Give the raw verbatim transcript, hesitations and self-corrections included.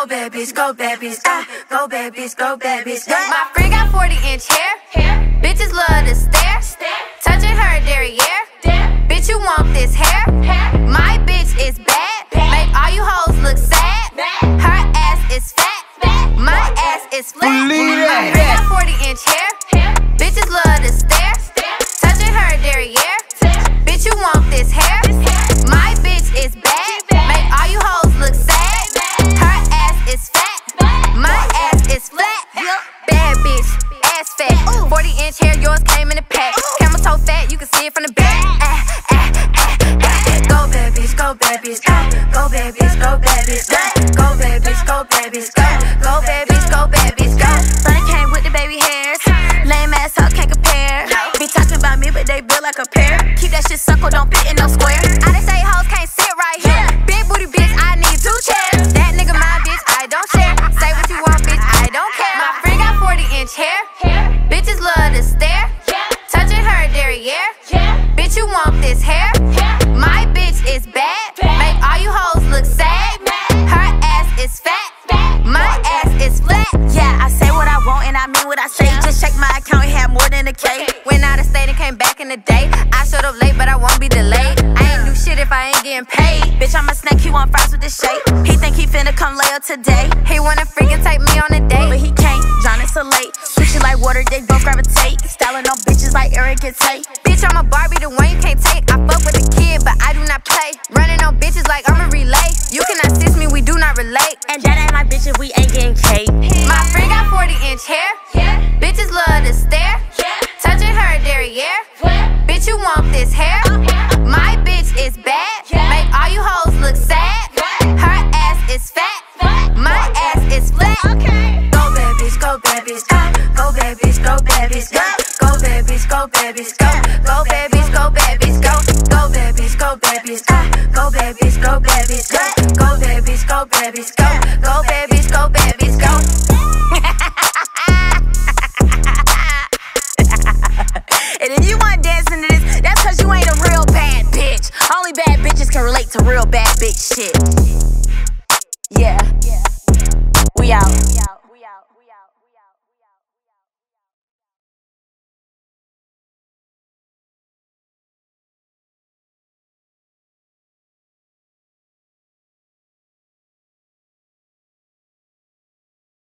Go babies, go babies, go, go babies, go babies. My friend got forty inch hair, hair. Bitches love to stare, stare. Touching her derriere, dare. Bitch, you want this hair? hair. My bitch is bad, bad. Make all you hoes look sad, bad. Her ass is fat, fat. My ass is flat. My friend got forty inch hair, hair. Bitches love to stare, stare. Touching her derriere, dare. Bitch, you want this hair? This hair. My bitch is bad, bad. Make all you hoes look sad, bad. Her ass is fat, bad. My ass is flat. Bad bitch, ass fat. forty inch hair, yours came in a pack. Camel toe fat, you can see it from the back. Ah, ah, ah, ah. Go babies, go babies, go. Go babies, go babies, go. Go babies, go babies, go. Go babies, go babies, go. Funny came with the baby hairs. Lame ass hoes can't compare. Be talking about me, but they build like a pair. Keep that shit circle, don't fit in no square. I done say hoes can't sit right here. Big booty bitch, I need two chairs. That nigga my bitch, I don't share. Say what you want, bitch, I don't care. My friend got forty inch hair. Bitches love to stare. Touching her derriere. Bitch, you want this hair? My bitch is bad. Make all you hoes look sad. Her ass is fat. My ass is flat. Yeah, I say what I want and I mean what I say. Just check my account, it had more than a K. Went out of state and came back in the day. I showed up late, but I won't be delayed. I ain't do shit if I ain't getting paid. Bitch, I'm a snack, he want fries with this shake. He think he finna come lay up today. He wanna freaking take me on a date, but he can't, John is so late. Switch it like water, they both gravitate. Styling on bitches like Eric and Tate. Bitch, I'm a Barbie, the one you can't take. I fuck with a kid, but I do not play. Running on bitches like I'm a relay. You cannot assist me, we do not relate. And that ain't my bitch if we ain't getting cake. My friend got forty inch hair. Bitches love to stare. Touching her derriere. Bitch, you want this hair? My bitch is bad. Make all you hoes look sad. Her ass is fat. My ass is flat. Go babies, go babies, go. Go babies, go babies, go. Go babies, go babies, go. Go babies, go babies, go. Go babies, go babies, go. Go babies, go babies, go. Go babies, go babies, go. Go babies, go babies.